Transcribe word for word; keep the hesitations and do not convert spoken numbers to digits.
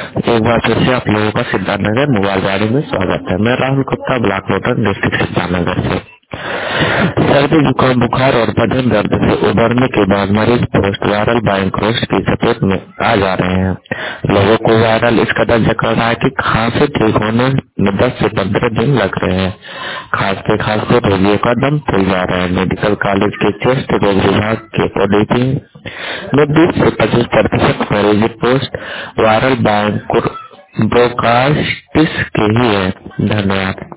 एक बार फिर से आप लोगों का सिद्धार्थनगर मोबाइल गाड़ी में स्वागत है। मैं राहुल गुप्ता, ब्लॉक नोटर, डिस्ट्रिक्ट सिद्धार्थनगर से। सर्दी, जुकाम, बुखार और बदन दर्द से उबरने के बाद मरीज पोस्ट वायरल बैंक रोस्ट की चपेट में आ जा रहे हैं। लोगों को वायरल इस कदर जकड़ रहा है कि खांसी ठीक होने में दस से पंद्रह दिन लग रहे हैं। खांसते खांसते रोगियों का दम फूल जा रहा है। मेडिकल कॉलेज के चेस्ट रोग विभाग के ओडीपी में बीस से पच्चीस प्रतिशत मरीज पोस्ट वायरल बैंक ब्रोंकाइटिस के ही है। धन्यवाद।